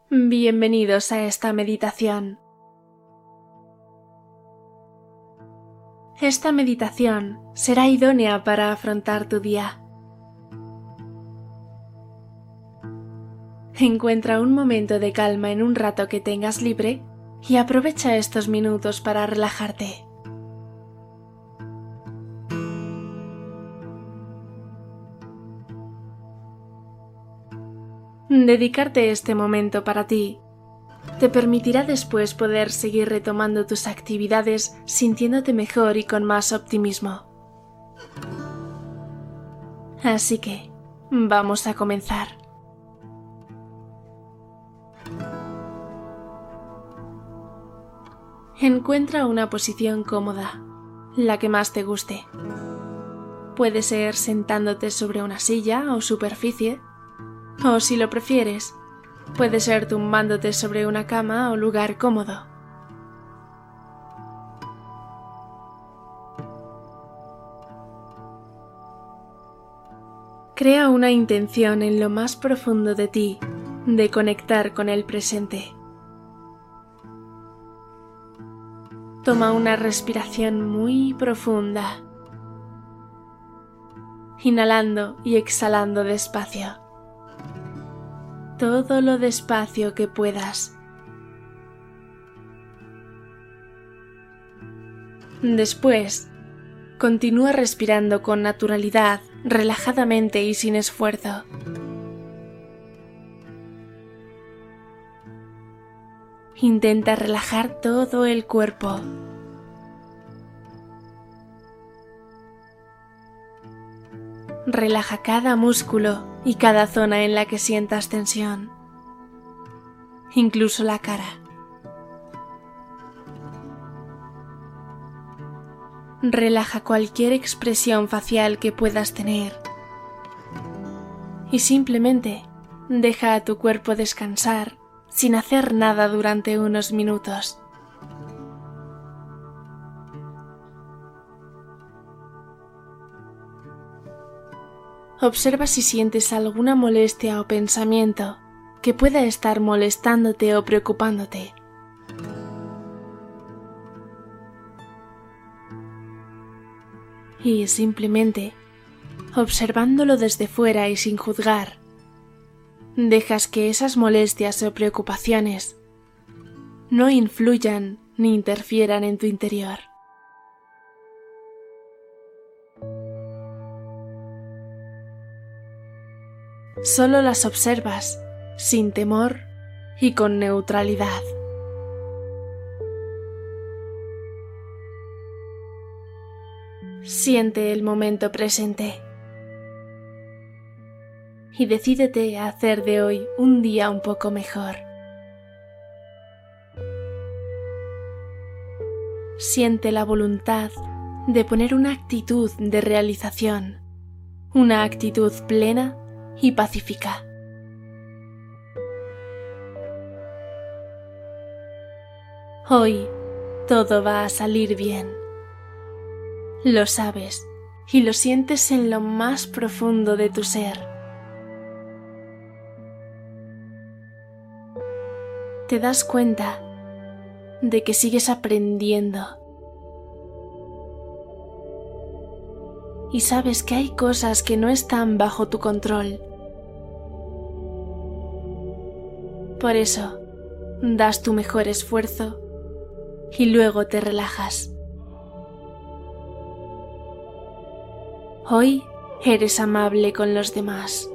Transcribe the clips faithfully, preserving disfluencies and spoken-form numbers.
Bienvenidos a esta meditación. Esta meditación será idónea para afrontar tu día. Encuentra un momento de calma en un rato que tengas libre y aprovecha estos minutos para relajarte. Dedicarte este momento para ti te permitirá después poder seguir retomando tus actividades sintiéndote mejor y con más optimismo. Así que, vamos a comenzar. Encuentra una posición cómoda, la que más te guste. Puede ser sentándote sobre una silla o superficie, o si lo prefieres, puede ser tumbándote sobre una cama o lugar cómodo. Crea una intención en lo más profundo de ti de conectar con el presente. Toma una respiración muy profunda, inhalando y exhalando despacio. Todo lo despacio que puedas. Después, continúa respirando con naturalidad, relajadamente y sin esfuerzo. Intenta relajar todo el cuerpo. Relaja cada músculo y cada zona en la que sientas tensión, incluso la cara. Relaja cualquier expresión facial que puedas tener y simplemente deja a tu cuerpo descansar sin hacer nada durante unos minutos. Observa si sientes alguna molestia o pensamiento que pueda estar molestándote o preocupándote. Y simplemente, observándolo desde fuera y sin juzgar, dejas que esas molestias o preocupaciones no influyan ni interfieran en tu interior. Solo las observas, sin temor y con neutralidad. Siente el momento presente y decídete a hacer de hoy un día un poco mejor. Siente la voluntad de poner una actitud de realización, una actitud plena y pacífica. Hoy todo va a salir bien. Lo sabes y lo sientes en lo más profundo de tu ser. Te das cuenta de que sigues aprendiendo y sabes que hay cosas que no están bajo tu control. Por eso, das tu mejor esfuerzo y luego te relajas. Hoy eres amable con los demás.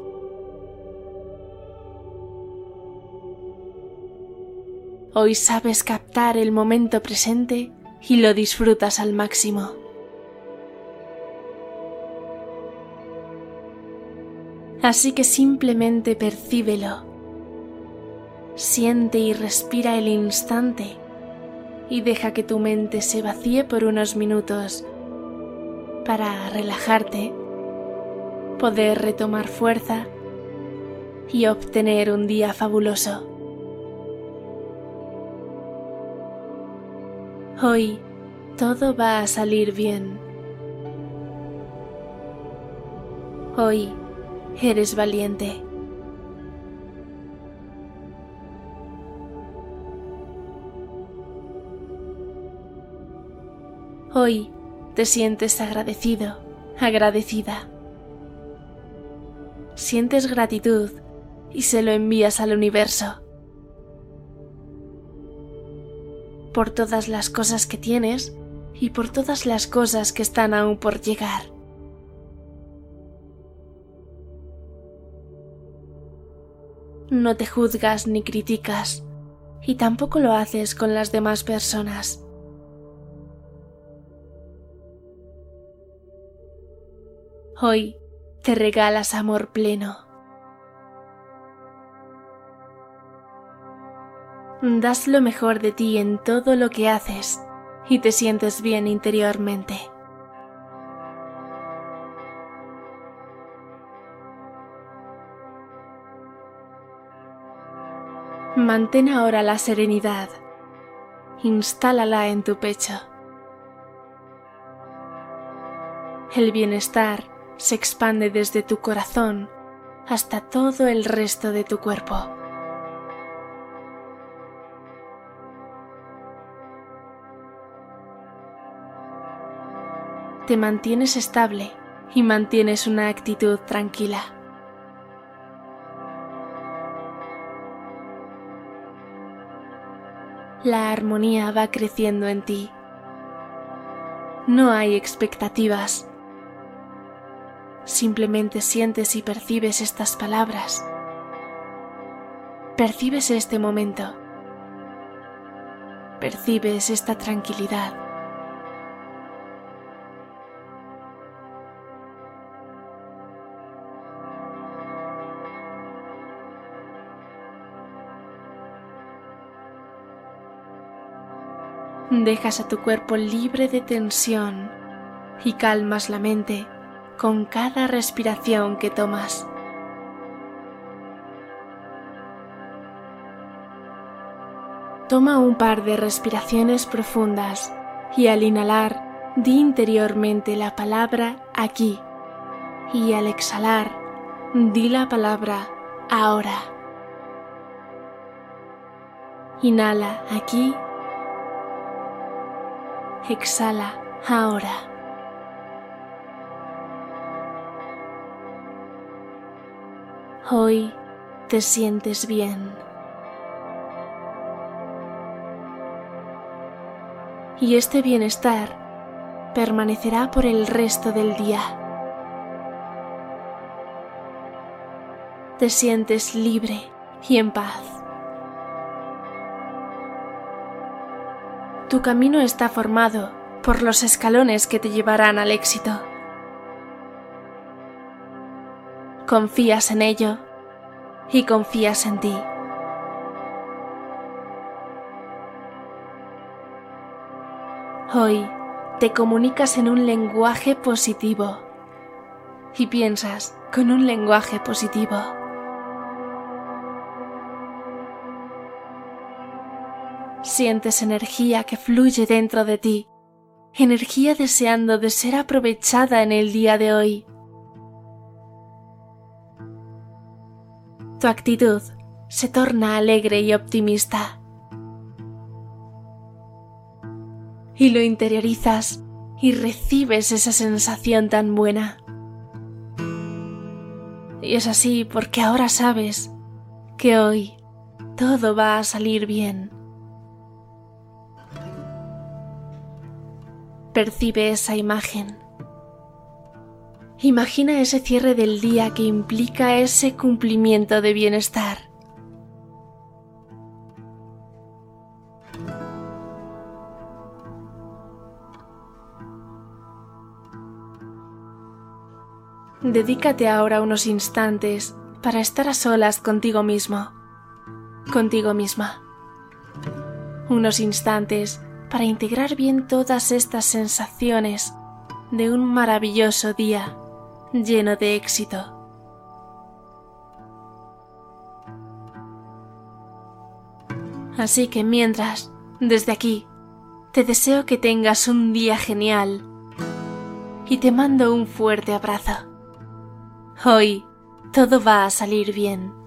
Hoy sabes captar el momento presente y lo disfrutas al máximo. Así que simplemente percíbelo. Siente y respira el instante y deja que tu mente se vacíe por unos minutos para relajarte, poder retomar fuerza y obtener un día fabuloso. Hoy todo va a salir bien. Hoy eres valiente. Hoy te sientes agradecido, agradecida. Sientes gratitud y se lo envías al universo. Por todas las cosas que tienes y por todas las cosas que están aún por llegar. No te juzgas ni criticas y tampoco lo haces con las demás personas. Hoy te regalas amor pleno. Das lo mejor de ti en todo lo que haces y te sientes bien interiormente. Mantén ahora la serenidad. Instálala en tu pecho. El bienestar se expande desde tu corazón hasta todo el resto de tu cuerpo. Te mantienes estable y mantienes una actitud tranquila. La armonía va creciendo en ti. No hay expectativas. Simplemente sientes y percibes estas palabras. Percibes este momento. Percibes esta tranquilidad. Dejas a tu cuerpo libre de tensión y calmas la mente con cada respiración que tomas. Toma un par de respiraciones profundas y al inhalar, di interiormente la palabra aquí y al exhalar, di la palabra ahora. Inhala aquí. Exhala ahora. Hoy te sientes bien. Y este bienestar permanecerá por el resto del día. Te sientes libre y en paz. Tu camino está formado por los escalones que te llevarán al éxito. Confías en ello y confías en ti. Hoy te comunicas en un lenguaje positivo y piensas con un lenguaje positivo. Sientes energía que fluye dentro de ti, energía deseando de ser aprovechada en el día de hoy. Tu actitud se torna alegre y optimista. Y lo interiorizas y recibes esa sensación tan buena. Y es así porque ahora sabes que hoy todo va a salir bien. Percibe esa imagen. Imagina ese cierre del día que implica ese cumplimiento de bienestar. Dedícate ahora unos instantes para estar a solas contigo mismo, contigo misma. Unos instantes para integrar bien todas estas sensaciones de un maravilloso día lleno de éxito. Así que mientras, desde aquí, te deseo que tengas un día genial y te mando un fuerte abrazo. Hoy todo va a salir bien.